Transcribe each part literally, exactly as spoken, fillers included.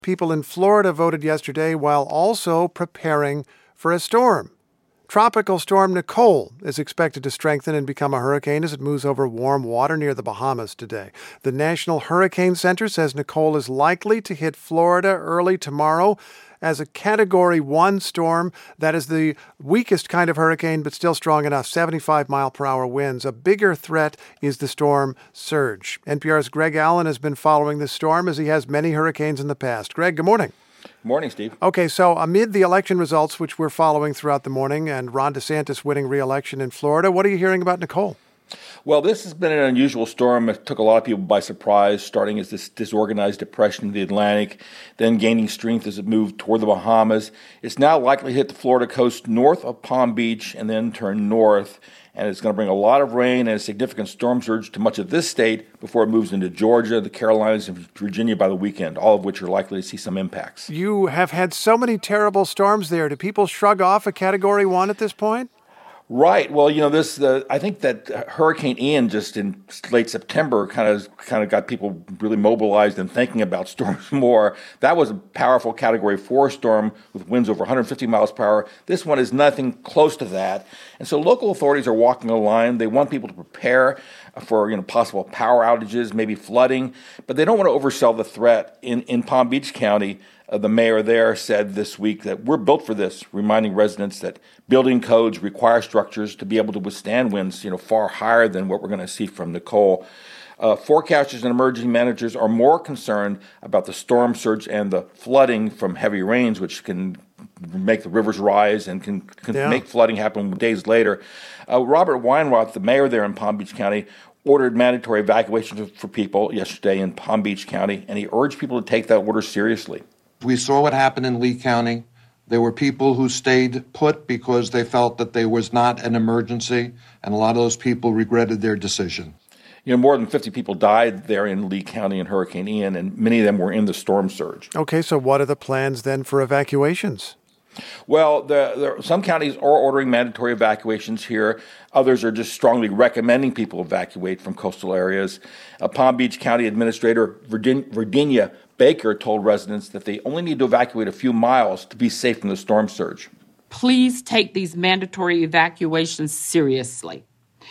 People in Florida voted yesterday while also preparing for a storm. Tropical storm Nicole is expected to strengthen and become a hurricane as it moves over warm water near the Bahamas today. The National Hurricane Center says Nicole is likely to hit Florida early tomorrow as a Category one storm. That is the weakest kind of hurricane, but still strong enough, seventy-five mile per hour winds. A bigger threat is the storm surge. N P R's Greg Allen has been following this storm as he has many hurricanes in the past. Greg, good morning. Morning, Steve. Okay, so amid the election results, which we're following throughout the morning, and Ron DeSantis winning re-election in Florida, what are you hearing about Nicole? Well, this has been an unusual storm. It took a lot of people by surprise, starting as this disorganized depression in the Atlantic, then gaining strength as it moved toward the Bahamas. It's now likely to hit the Florida coast north of Palm Beach and then turn north. And it's going to bring a lot of rain and a significant storm surge to much of this state before it moves into Georgia, the Carolinas, and Virginia by the weekend, all of which are likely to see some impacts. You have had so many terrible storms there. Do people shrug off a Category one at this point? Right. Well, you know, this. Uh, I think that Hurricane Ian just in late September kind of kind of got people really mobilized and thinking about storms more. That was a powerful Category four storm with winds over one hundred fifty miles per hour. This one is nothing close to that. And so local authorities are walking a line. They want people to prepare for, you know, possible power outages, maybe flooding, but they don't want to oversell the threat. In, in Palm Beach County, uh, the mayor there said this week that we're built for this, reminding residents that building codes require structures to be able to withstand winds, you know, far higher than what we're going to see from Nicole. Uh, forecasters and emergency managers are more concerned about the storm surge and the flooding from heavy rains, which can make the rivers rise and can, can yeah. make flooding happen days later. Uh, Robert Weinroth, the mayor there in Palm Beach County, ordered mandatory evacuations for people yesterday in Palm Beach County, and he urged people to take that order seriously. We saw what happened in Lee County. There were people who stayed put because they felt that there was not an emergency, and a lot of those people regretted their decision. You know, more than fifty people died there in Lee County in Hurricane Ian, and many of them were in the storm surge. Okay, so what are the plans then for evacuations? Well, the, the, some counties are ordering mandatory evacuations here. Others are just strongly recommending people evacuate from coastal areas. Uh, Palm Beach County Administrator Virginia, Virginia Baker told residents that they only need to evacuate a few miles to be safe from the storm surge. Please take these mandatory evacuations seriously.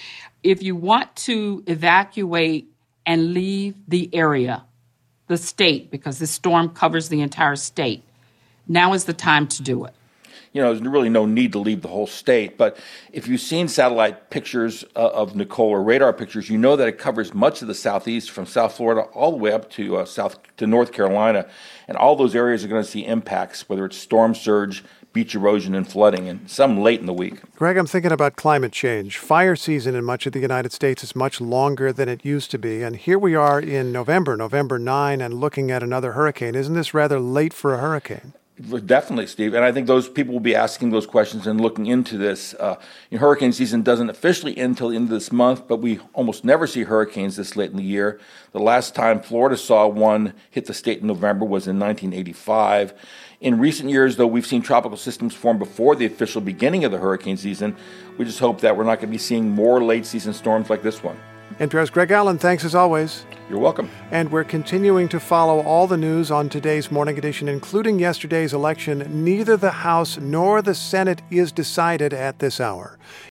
If you want to evacuate and leave the area, the state, because this storm covers the entire state, now is the time to do it. You know, there's really no need to leave the whole state, but if you've seen satellite pictures uh, of Nicole or radar pictures, you know that it covers much of the southeast from South Florida all the way up to uh, South to North Carolina, and all those areas are going to see impacts, whether it's storm surge, beach erosion, and flooding, and some late in the week. Greg, I'm thinking about climate change. Fire season in much of the United States is much longer than it used to be, and here we are in November, November ninth, and looking at another hurricane. Isn't this rather late for a hurricane? Definitely, Steve. And I think those people will be asking those questions and looking into this. Uh, you know, hurricane season doesn't officially end until the end of this month, but we almost never see hurricanes this late in the year. The last time Florida saw one hit the state in November was in nineteen eighty-five. In recent years, though, we've seen tropical systems form before the official beginning of the hurricane season. We just hope that we're not going to be seeing more late-season storms like this one. N P R's Greg Allen, thanks as always. You're welcome. And we're continuing to follow all the news on today's Morning Edition, including yesterday's election. Neither the House nor the Senate is decided at this hour.